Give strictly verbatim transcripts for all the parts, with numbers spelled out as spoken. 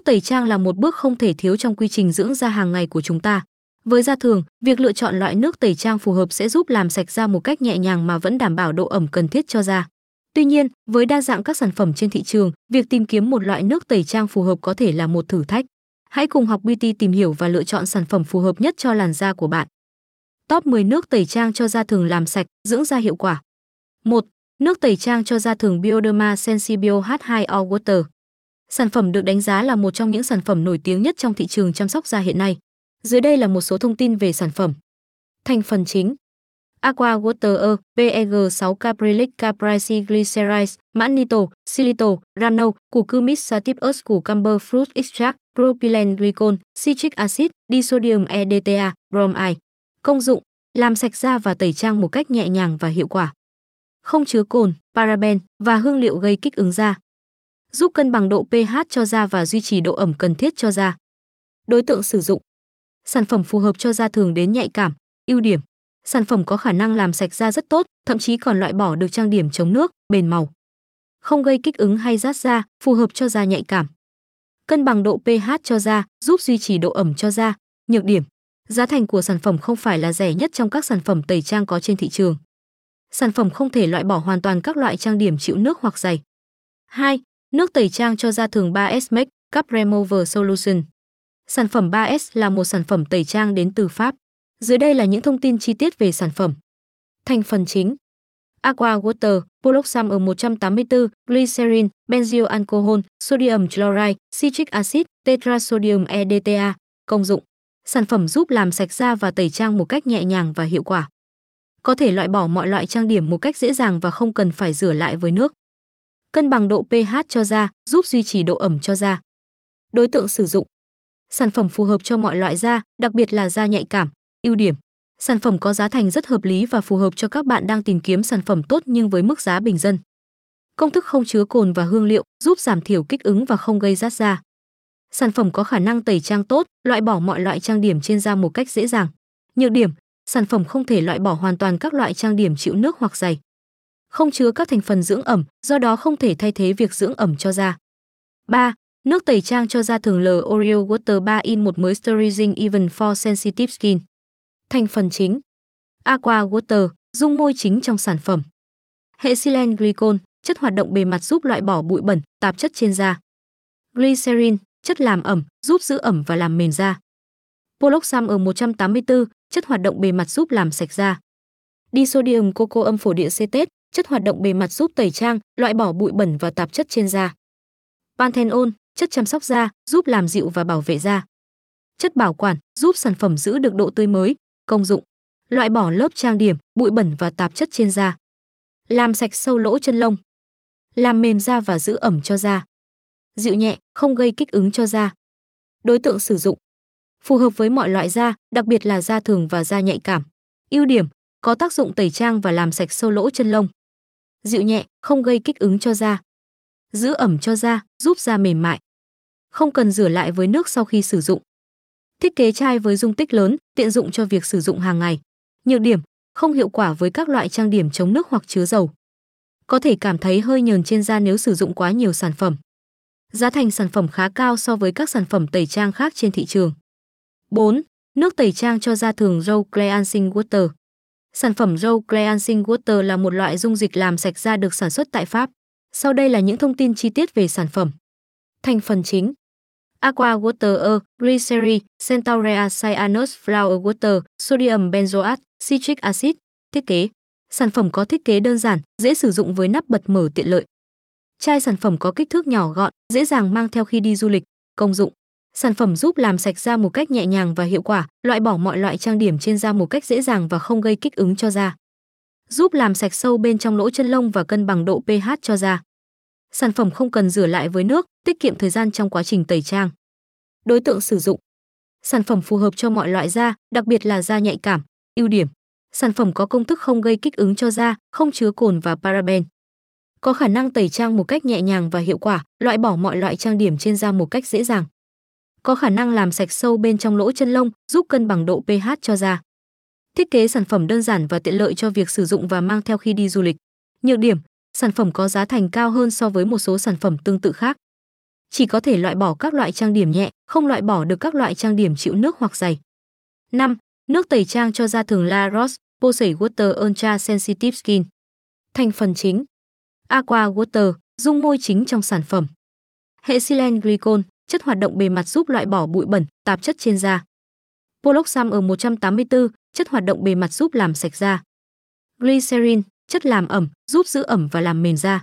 tẩy trang là một bước không thể thiếu trong quy trình dưỡng da hàng ngày của chúng ta. Với da thường, việc lựa chọn loại nước tẩy trang phù hợp sẽ giúp làm sạch da một cách nhẹ nhàng mà vẫn đảm bảo độ ẩm cần thiết cho da. Tuy nhiên, với đa dạng các sản phẩm trên thị trường, việc tìm kiếm một loại nước tẩy trang phù hợp có thể là một thử thách. Hãy cùng Học Beauty tìm hiểu và lựa chọn sản phẩm phù hợp nhất cho làn da của bạn. Top mười nước tẩy trang cho da thường làm sạch, dưỡng da hiệu quả. một. Nước tẩy trang cho da thường Bioderma Sensibio H hai O Water. Sản phẩm được đánh giá là một trong những sản phẩm nổi tiếng nhất trong thị trường chăm sóc da hiện nay. Dưới đây là một số thông tin về sản phẩm. Thành phần chính: Aqua Water E, pê e giê sáu Caprylic Caprese Glycerides, Mannitol, Xylitol, Rhamnol, củ cumis sativus, củ camber fruit extract, propylene glycol, citric acid, disodium E D T A, bromide. Công dụng: làm sạch da và tẩy trang một cách nhẹ nhàng và hiệu quả. Không chứa cồn, paraben và hương liệu gây kích ứng da. Giúp cân bằng độ pH cho da và duy trì độ ẩm cần thiết cho da. Đối tượng sử dụng: sản phẩm phù hợp cho da thường đến nhạy cảm. Ưu điểm: sản phẩm có khả năng làm sạch da rất tốt, thậm chí còn loại bỏ được trang điểm chống nước, bền màu. Không gây kích ứng hay rát da, phù hợp cho da nhạy cảm. Cân bằng độ pH cho da, giúp duy trì độ ẩm cho da. Nhược điểm: giá thành của sản phẩm không phải là rẻ nhất trong các sản phẩm tẩy trang có trên thị trường. Sản phẩm không thể loại bỏ hoàn toàn các loại trang điểm chịu nước hoặc dày. hai. Nước tẩy trang cho da thường ba S Make Cup Remover Solution. Sản phẩm ba S là một sản phẩm tẩy trang đến từ Pháp. Dưới đây là những thông tin chi tiết về sản phẩm. Thành phần chính: Aqua Water, Poloxam E một trăm tám mươi tư, Glycerin, Benzyl alcohol, Sodium chloride, Citric acid, Tetrasodium E D T A. Công dụng: sản phẩm giúp làm sạch da và tẩy trang một cách nhẹ nhàng và hiệu quả. Có thể loại bỏ mọi loại trang điểm một cách dễ dàng và không cần phải rửa lại với nước. Cân bằng độ pH cho da, giúp duy trì độ ẩm cho da. Đối tượng sử dụng: sản phẩm phù hợp cho mọi loại da, đặc biệt là da nhạy cảm. Ưu điểm: sản phẩm có giá thành rất hợp lý và phù hợp cho các bạn đang tìm kiếm sản phẩm tốt nhưng với mức giá bình dân. Công thức không chứa cồn và hương liệu, giúp giảm thiểu kích ứng và không gây rát da. Sản phẩm có khả năng tẩy trang tốt, loại bỏ mọi loại trang điểm trên da một cách dễ dàng. Nhược điểm: sản phẩm không thể loại bỏ hoàn toàn các loại trang điểm chịu nước hoặc dày. Không chứa các thành phần dưỡng ẩm, do đó không thể thay thế việc dưỡng ẩm cho da. ba. Nước tẩy trang cho da thường L'Oreal Water ba in một Moisturizing Even for Sensitive Skin. Thành phần chính: Aqua Water, dung môi chính trong sản phẩm. Hệ xylen glycol, chất hoạt động bề mặt giúp loại bỏ bụi bẩn, tạp chất trên da. Glycerin, chất làm ẩm, giúp giữ ẩm và làm mềm da. Poloxam E một trăm tám mươi tư, chất hoạt động bề mặt giúp làm sạch da. Disodium coco âm phổ địa cetate, chất hoạt động bề mặt giúp tẩy trang, loại bỏ bụi bẩn và tạp chất trên da. Panthenol, chất chăm sóc da, giúp làm dịu và bảo vệ da. Chất bảo quản, giúp sản phẩm giữ được độ tươi mới. Công dụng: loại bỏ lớp trang điểm, bụi bẩn và tạp chất trên da. Làm sạch sâu lỗ chân lông. Làm mềm da và giữ ẩm cho da. Dịu nhẹ, không gây kích ứng cho da. Đối tượng sử dụng: phù hợp với mọi loại da, đặc biệt là da thường và da nhạy cảm. Ưu điểm: có tác dụng tẩy trang và làm sạch sâu lỗ chân lông. Dịu nhẹ, không gây kích ứng cho da. Giữ ẩm cho da, giúp da mềm mại. Không cần rửa lại với nước sau khi sử dụng. Thiết kế chai với dung tích lớn, tiện dụng cho việc sử dụng hàng ngày. Nhược điểm: không hiệu quả với các loại trang điểm chống nước hoặc chứa dầu. Có thể cảm thấy hơi nhờn trên da nếu sử dụng quá nhiều sản phẩm. Giá thành sản phẩm khá cao so với các sản phẩm tẩy trang khác trên thị trường. bốn. Nước tẩy trang cho da thường Rose Cleansing Water. Sản phẩm Rose Cleansing Water là một loại dung dịch làm sạch da được sản xuất tại Pháp. Sau đây là những thông tin chi tiết về sản phẩm. Thành phần chính: Aqua Water E, Glycerin, Centaurea Cyanus Flower Water, Sodium benzoate, Citric acid. Thiết kế: sản phẩm có thiết kế đơn giản, dễ sử dụng với nắp bật mở tiện lợi. Chai sản phẩm có kích thước nhỏ gọn, dễ dàng mang theo khi đi du lịch. Công dụng: sản phẩm giúp làm sạch da một cách nhẹ nhàng và hiệu quả, loại bỏ mọi loại trang điểm trên da một cách dễ dàng và không gây kích ứng cho da. Giúp làm sạch sâu bên trong lỗ chân lông và cân bằng độ pH cho da. Sản phẩm không cần rửa lại với nước, tiết kiệm thời gian trong quá trình tẩy trang. Đối tượng sử dụng: sản phẩm phù hợp cho mọi loại da, đặc biệt là da nhạy cảm. Ưu điểm: sản phẩm có công thức không gây kích ứng cho da, không chứa cồn và paraben. Có khả năng tẩy trang một cách nhẹ nhàng và hiệu quả, loại bỏ mọi loại trang điểm trên da một cách dễ dàng. Có khả năng làm sạch sâu bên trong lỗ chân lông, giúp cân bằng độ pH cho da. Thiết kế sản phẩm đơn giản và tiện lợi cho việc sử dụng và mang theo khi đi du lịch. Nhược điểm: sản phẩm có giá thành cao hơn so với một số sản phẩm tương tự khác. chỉ có thể loại bỏ các loại trang điểm nhẹ, không loại bỏ được các loại trang điểm chịu nước hoặc dày. năm. Nước tẩy trang cho da thường La Roche-Posay Water Ultra Sensitive Skin. Thành phần chính: Aqua Water, dung môi chính trong sản phẩm. Hệ xylen glycol, chất hoạt động bề mặt giúp loại bỏ bụi bẩn, tạp chất trên da. Poloxam ở một trăm tám mươi tư, chất hoạt động bề mặt giúp làm sạch da. Glycerin, chất làm ẩm, giúp giữ ẩm và làm mềm da.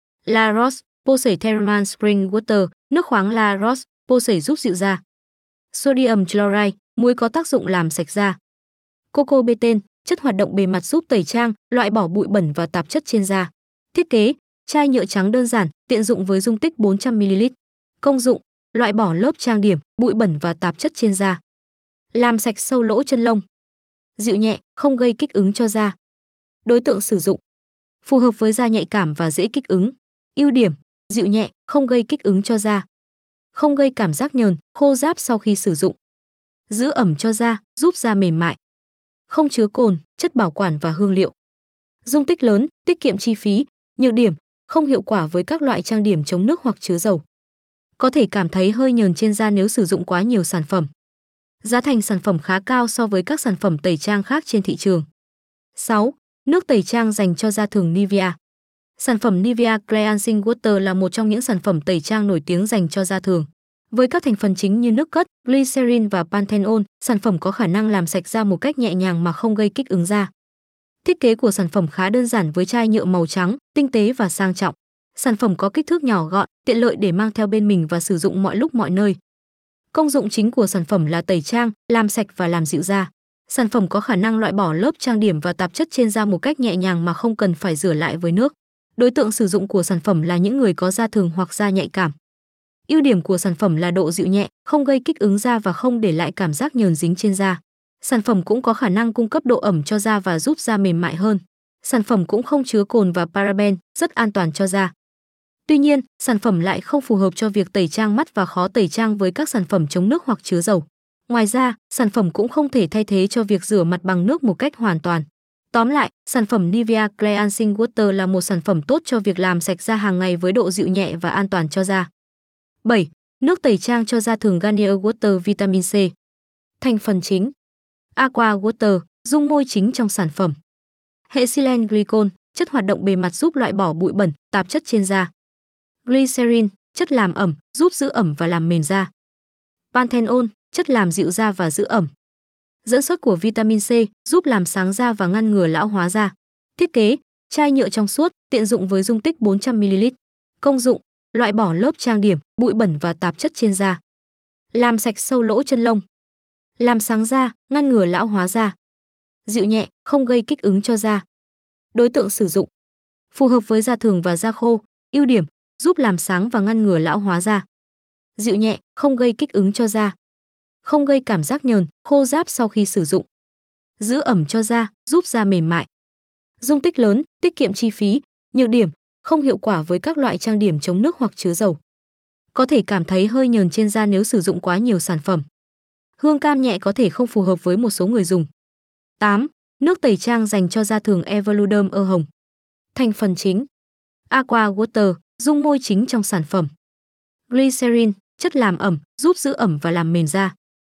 La Roche-Posay Thermal Spring Water, nước khoáng La Roche-Posay giúp dịu da. Sodium chloride, muối có tác dụng làm sạch da. Coco betaine, chất hoạt động bề mặt giúp tẩy trang, loại bỏ bụi bẩn và tạp chất trên da. Thiết kế: chai nhựa trắng đơn giản, tiện dụng với dung tích bốn trăm mi li lít. Công dụng: loại bỏ lớp trang điểm, bụi bẩn và tạp chất trên da. Làm sạch sâu lỗ chân lông. Dịu nhẹ, không gây kích ứng cho da. Đối tượng sử dụng: phù hợp với da nhạy cảm và dễ kích ứng. Ưu điểm: dịu nhẹ, không gây kích ứng cho da. Không gây cảm giác nhờn, khô ráp sau khi sử dụng. Giữ ẩm cho da, giúp da mềm mại. Không chứa cồn, chất bảo quản và hương liệu. Dung tích lớn, tiết kiệm chi phí. Nhược điểm: không hiệu quả với các loại trang điểm chống nước hoặc chứa dầu. Có thể cảm thấy hơi nhờn trên da nếu sử dụng quá nhiều sản phẩm. Giá thành sản phẩm khá cao so với các sản phẩm tẩy trang khác trên thị trường. sáu. Nước tẩy trang dành cho da thường Nivea. Sản phẩm Nivea Cleansing Water là một trong những sản phẩm tẩy trang nổi tiếng dành cho da thường. Với các thành phần chính như nước cất, glycerin và panthenol, sản phẩm có khả năng làm sạch da một cách nhẹ nhàng mà không gây kích ứng da. Thiết kế của sản phẩm khá đơn giản với chai nhựa màu trắng, tinh tế và sang trọng. Sản phẩm có kích thước nhỏ gọn, tiện lợi để mang theo bên mình và sử dụng mọi lúc mọi nơi. Công dụng chính của sản phẩm là tẩy trang, làm sạch và làm dịu da. Sản phẩm có khả năng loại bỏ lớp trang điểm và tạp chất trên da một cách nhẹ nhàng mà không cần phải rửa lại với nước. Đối tượng sử dụng của sản phẩm là những người có da thường hoặc da nhạy cảm. Ưu điểm của sản phẩm là độ dịu nhẹ, không gây kích ứng da và không để lại cảm giác nhờn dính trên da. Sản phẩm cũng có khả năng cung cấp độ ẩm cho da và giúp da mềm mại hơn. Sản phẩm cũng không chứa cồn và paraben, rất an toàn cho da. Tuy nhiên, sản phẩm lại không phù hợp cho việc tẩy trang mắt và khó tẩy trang với các sản phẩm chống nước hoặc chứa dầu. Ngoài ra, sản phẩm cũng không thể thay thế cho việc rửa mặt bằng nước một cách hoàn toàn. Tóm lại, sản phẩm Nivea Cleansing Water là một sản phẩm tốt cho việc làm sạch da hàng ngày với độ dịu nhẹ và an toàn cho da. bảy. Nước tẩy trang cho da thường Garnier Water Vitamin C. Thành phần chính: Aqua Water, dung môi chính trong sản phẩm. Hệ xylen glycol, chất hoạt động bề mặt giúp loại bỏ bụi bẩn, tạp chất trên da. Glycerin, chất làm ẩm, giúp giữ ẩm và làm mềm da. Panthenol, chất làm dịu da và giữ ẩm. Dẫn xuất của vitamin C, giúp làm sáng da và ngăn ngừa lão hóa da. Thiết kế: chai nhựa trong suốt, tiện dụng với dung tích bốn trăm mi li lít. Công dụng: loại bỏ lớp trang điểm, bụi bẩn và tạp chất trên da. Làm sạch sâu lỗ chân lông. Làm sáng da, ngăn ngừa lão hóa da. Dịu nhẹ, không gây kích ứng cho da. Đối tượng sử dụng: phù hợp với da thường và da khô. Ưu điểm: giúp làm sáng và ngăn ngừa lão hóa da. Dịu nhẹ, không gây kích ứng cho da. Không gây cảm giác nhờn, khô ráp sau khi sử dụng. Giữ ẩm cho da, giúp da mềm mại. Dung tích lớn, tiết kiệm chi phí. Nhược điểm: không hiệu quả với các loại trang điểm chống nước hoặc chứa dầu. Có thể cảm thấy hơi nhờn trên da nếu sử dụng quá nhiều sản phẩm. Hương cam nhẹ có thể không phù hợp với một số người dùng. tám. Nước tẩy trang dành cho da thường Evoluderm ơ hồng. Thành phần chính: Aqua Water, dung môi chính trong sản phẩm. Glycerin, chất làm ẩm, giúp giữ ẩm và làm mềm da.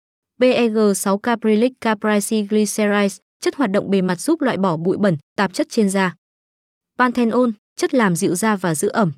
pê e giê sáu Caprylic Capricin Glycerides, chất hoạt động bề mặt giúp loại bỏ bụi bẩn, tạp chất trên da. Panthenol, chất làm dịu da và giữ ẩm.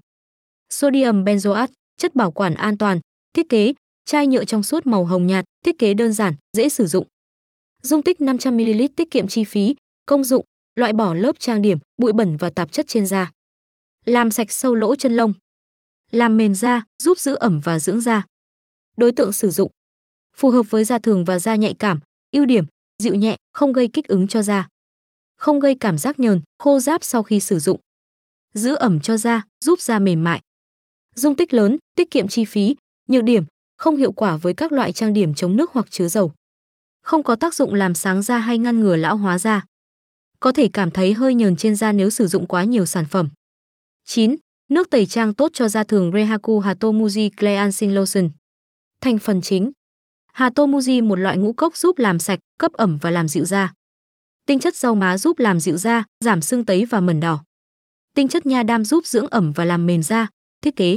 Sodium benzoate, chất bảo quản an toàn. Thiết kế: chai nhựa trong suốt màu hồng nhạt, thiết kế đơn giản, dễ sử dụng. Dung tích năm trăm mi li lít, tiết kiệm chi phí. Công dụng: loại bỏ lớp trang điểm, bụi bẩn và tạp chất trên da. Làm sạch sâu lỗ chân lông. Làm mềm da, giúp giữ ẩm và dưỡng da. Đối tượng sử dụng: phù hợp với da thường và da nhạy cảm. Ưu điểm: dịu nhẹ, không gây kích ứng cho da. Không gây cảm giác nhờn, khô ráp sau khi sử dụng. Giữ ẩm cho da, giúp da mềm mại. Dung tích lớn, tiết kiệm chi phí. Nhược điểm: không hiệu quả với các loại trang điểm chống nước hoặc chứa dầu. Không có tác dụng làm sáng da hay ngăn ngừa lão hóa da. Có thể cảm thấy hơi nhờn trên da nếu sử dụng quá nhiều sản phẩm. chín. Nước tẩy trang tốt cho da thường Rehaku Hatomuji Cleansing Lotion. Thành phần chính: Hatomuji, một loại ngũ cốc giúp làm sạch, cấp ẩm và làm dịu da. Tinh chất rau má giúp làm dịu da, giảm sưng tấy và mẩn đỏ. Tinh chất nha đam giúp dưỡng ẩm và làm mềm da. Thiết kế: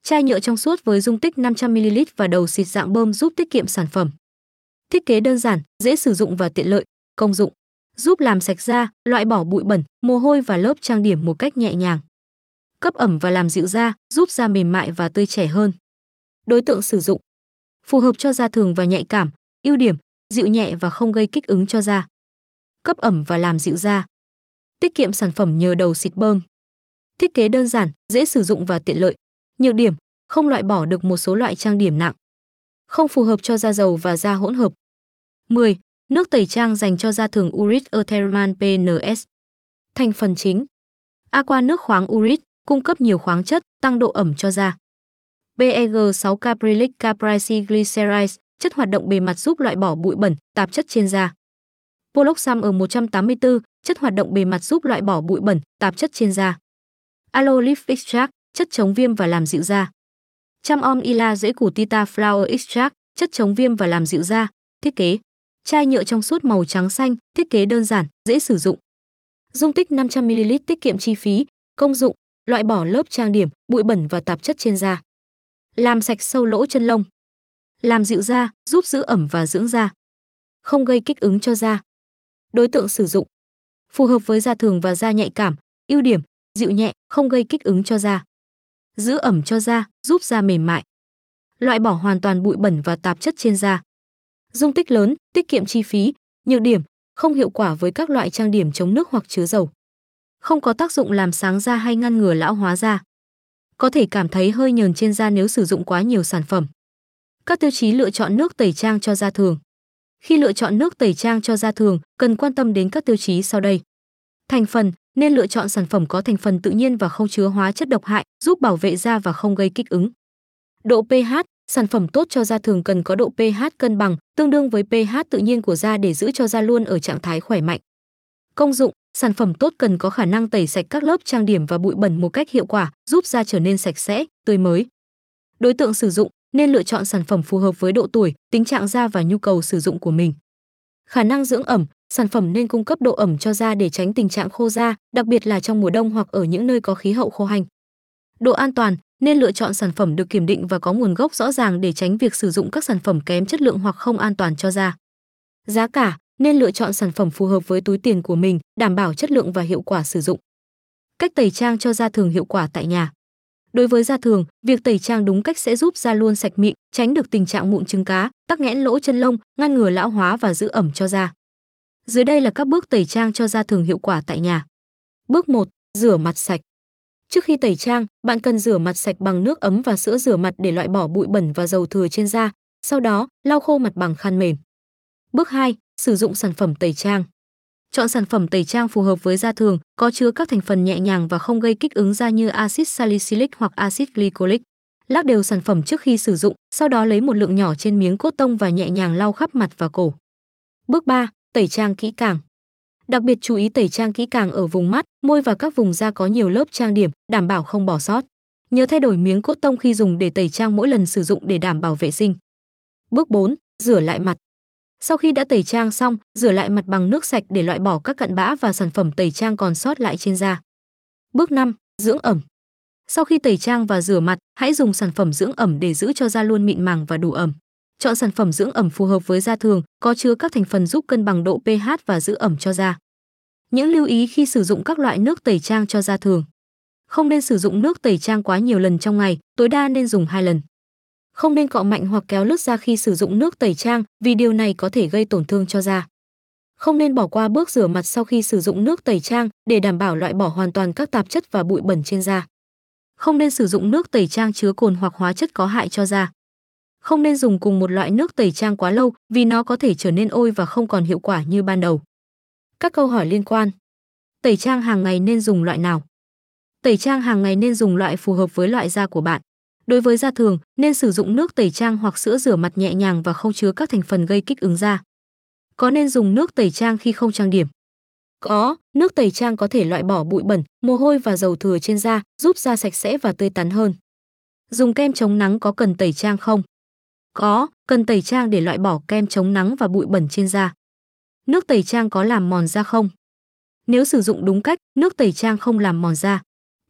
Chai nhựa trong suốt với dung tích năm trăm mi li lít và đầu xịt dạng bơm giúp tiết kiệm sản phẩm. Thiết kế đơn giản, dễ sử dụng và tiện lợi. Công dụng: giúp làm sạch da, loại bỏ bụi bẩn, mồ hôi và lớp trang điểm một cách nhẹ nhàng. Cấp ẩm và làm dịu da, giúp da mềm mại và tươi trẻ hơn. Đối tượng sử dụng: phù hợp cho da thường và nhạy cảm. Ưu điểm: dịu nhẹ và không gây kích ứng cho da. Cấp ẩm và làm dịu da. Tiết kiệm sản phẩm nhờ đầu xịt bơm. Thiết kế đơn giản, dễ sử dụng và tiện lợi. Nhược điểm: không loại bỏ được một số loại trang điểm nặng. Không phù hợp cho da dầu và da hỗn hợp. mười. Nước tẩy trang dành cho da thường Urit Euthermal pê en ét. Thành phần chính: Aqua nước khoáng Urit, cung cấp nhiều khoáng chất, tăng độ ẩm cho da. pê e giê sáu Caprylic Caprycglycerides, chất hoạt động bề mặt giúp loại bỏ bụi bẩn, tạp chất trên da. Poloxam ở một trăm tám mươi tư, chất hoạt động bề mặt giúp loại bỏ bụi bẩn, tạp chất trên da. Aloe Leaf Extract, chất chống viêm và làm dịu da. Chamom Ila rễ củ Tita Flower Extract, chất chống viêm và làm dịu da. Thiết kế: chai nhựa trong suốt màu trắng xanh, thiết kế đơn giản, dễ sử dụng. Dung tích năm trăm mi li lít tiết kiệm chi phí. Công dụng: loại bỏ lớp trang điểm, bụi bẩn và tạp chất trên da. Làm sạch sâu lỗ chân lông. Làm dịu da, giúp giữ ẩm và dưỡng da. Không gây kích ứng cho da. Đối tượng sử dụng: phù hợp với da thường và da nhạy cảm. Ưu điểm: dịu nhẹ, không gây kích ứng cho da. Giữ ẩm cho da, giúp da mềm mại. Loại bỏ hoàn toàn bụi bẩn và tạp chất trên da. Dung tích lớn, tiết kiệm chi phí. Nhược điểm: không hiệu quả với các loại trang điểm chống nước hoặc chứa dầu. Không có tác dụng làm sáng da hay ngăn ngừa lão hóa da. Có thể cảm thấy hơi nhờn trên da nếu sử dụng quá nhiều sản phẩm. Các tiêu chí lựa chọn nước tẩy trang cho da thường. Khi lựa chọn nước tẩy trang cho da thường, cần quan tâm đến các tiêu chí sau đây. Thành phần: nên lựa chọn sản phẩm có thành phần tự nhiên và không chứa hóa chất độc hại, giúp bảo vệ da và không gây kích ứng. Độ pH: sản phẩm tốt cho da thường cần có độ pH cân bằng, tương đương với pH tự nhiên của da để giữ cho da luôn ở trạng thái khỏe mạnh. Công dụng: sản phẩm tốt cần có khả năng tẩy sạch các lớp trang điểm và bụi bẩn một cách hiệu quả, giúp da trở nên sạch sẽ, tươi mới. Đối tượng sử dụng: nên lựa chọn sản phẩm phù hợp với độ tuổi, tình trạng da và nhu cầu sử dụng của mình. Khả năng dưỡng ẩm: sản phẩm nên cung cấp độ ẩm cho da để tránh tình trạng khô da, đặc biệt là trong mùa đông hoặc ở những nơi có khí hậu khô hanh. Độ an toàn: nên lựa chọn sản phẩm được kiểm định và có nguồn gốc rõ ràng để tránh việc sử dụng các sản phẩm kém chất lượng hoặc không an toàn cho da. Giá cả: nên lựa chọn sản phẩm phù hợp với túi tiền của mình, đảm bảo chất lượng và hiệu quả sử dụng. Cách tẩy trang cho da thường hiệu quả tại nhà. Đối với da thường, việc tẩy trang đúng cách sẽ giúp da luôn sạch mịn, tránh được tình trạng mụn trứng cá, tắc nghẽn lỗ chân lông, ngăn ngừa lão hóa và giữ ẩm cho da. Dưới đây là các bước tẩy trang cho da thường hiệu quả tại nhà. Bước một. Rửa mặt sạch. Trước khi tẩy trang, bạn cần rửa mặt sạch bằng nước ấm và sữa rửa mặt để loại bỏ bụi bẩn và dầu thừa trên da, sau đó lau khô mặt bằng khăn mềm. Bước hai. Sử dụng sản phẩm tẩy trang. Chọn sản phẩm tẩy trang phù hợp với da thường, có chứa các thành phần nhẹ nhàng và không gây kích ứng da như axit salicylic hoặc axit glycolic. Lắc đều sản phẩm trước khi sử dụng, sau đó lấy một lượng nhỏ trên miếng cốt tông và nhẹ nhàng lau khắp mặt và cổ. Bước ba. Tẩy trang kỹ càng. Đặc biệt chú ý tẩy trang kỹ càng ở vùng mắt, môi và các vùng da có nhiều lớp trang điểm, đảm bảo không bỏ sót. Nhớ thay đổi miếng cốt tông khi dùng để tẩy trang mỗi lần sử dụng để đảm bảo vệ sinh. Bước bốn. Rửa lại mặt. Sau khi đã tẩy trang xong, rửa lại mặt bằng nước sạch để loại bỏ các cặn bã và sản phẩm tẩy trang còn sót lại trên da. Bước năm. Dưỡng ẩm. Sau khi tẩy trang và rửa mặt, hãy dùng sản phẩm dưỡng ẩm để giữ cho da luôn mịn màng và đủ ẩm. Chọn sản phẩm dưỡng ẩm phù hợp với da thường, có chứa các thành phần giúp cân bằng độ pH và giữ ẩm cho da. Những lưu ý khi sử dụng các loại nước tẩy trang cho da thường. Không nên sử dụng nước tẩy trang quá nhiều lần trong ngày, tối đa nên dùng hai lần. Không nên cọ mạnh hoặc kéo lướt da khi sử dụng nước tẩy trang, vì điều này có thể gây tổn thương cho da. Không nên bỏ qua bước rửa mặt sau khi sử dụng nước tẩy trang để đảm bảo loại bỏ hoàn toàn các tạp chất và bụi bẩn trên da. Không nên sử dụng nước tẩy trang chứa cồn hoặc hóa chất có hại cho da. Không nên dùng cùng một loại nước tẩy trang quá lâu vì nó có thể trở nên ôi và không còn hiệu quả như ban đầu. Các câu hỏi liên quan. Tẩy trang hàng ngày nên dùng loại nào? Tẩy trang hàng ngày nên dùng loại phù hợp với loại da của bạn. Đối với da thường, nên sử dụng nước tẩy trang hoặc sữa rửa mặt nhẹ nhàng và không chứa các thành phần gây kích ứng da. Có nên dùng nước tẩy trang khi không trang điểm? Có, nước tẩy trang có thể loại bỏ bụi bẩn, mồ hôi và dầu thừa trên da, giúp da sạch sẽ và tươi tắn hơn. Dùng kem chống nắng có cần tẩy trang không? Có, cần tẩy trang để loại bỏ kem chống nắng và bụi bẩn trên da. Nước tẩy trang có làm mòn da không? Nếu sử dụng đúng cách, nước tẩy trang không làm mòn da.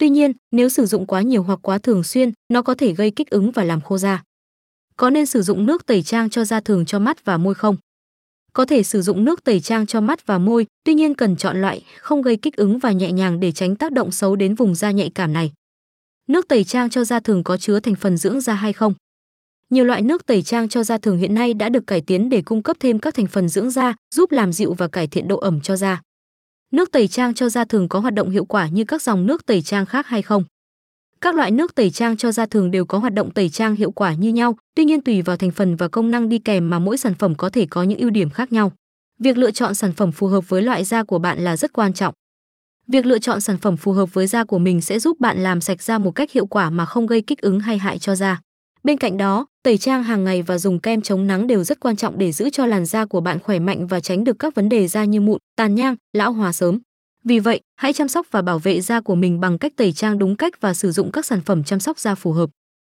Tuy nhiên, nếu sử dụng quá nhiều hoặc quá thường xuyên, nó có thể gây kích ứng và làm khô da. Có nên sử dụng nước tẩy trang cho da thường cho mắt và môi không? Có thể sử dụng nước tẩy trang cho mắt và môi, tuy nhiên cần chọn loại không gây kích ứng và nhẹ nhàng để tránh tác động xấu đến vùng da nhạy cảm này. Nước tẩy trang cho da thường có chứa thành phần dưỡng da hay không? Nhiều loại nước tẩy trang cho da thường hiện nay đã được cải tiến để cung cấp thêm các thành phần dưỡng da, giúp làm dịu và cải thiện độ ẩm cho da. Nước tẩy trang cho da thường có hoạt động hiệu quả như các dòng nước tẩy trang khác hay không? Các loại nước tẩy trang cho da thường đều có hoạt động tẩy trang hiệu quả như nhau, tuy nhiên tùy vào thành phần và công năng đi kèm mà mỗi sản phẩm có thể có những ưu điểm khác nhau. Việc lựa chọn sản phẩm phù hợp với loại da của bạn là rất quan trọng. Việc lựa chọn sản phẩm phù hợp với da của mình sẽ giúp bạn làm sạch da một cách hiệu quả mà không gây kích ứng hay hại cho da. Bên cạnh đó, tẩy trang hàng ngày và dùng kem chống nắng đều rất quan trọng để giữ cho làn da của bạn khỏe mạnh và tránh được các vấn đề da như mụn, tàn nhang, lão hóa sớm. Vì vậy, hãy chăm sóc và bảo vệ da của mình bằng cách tẩy trang đúng cách và sử dụng các sản phẩm chăm sóc da phù hợp.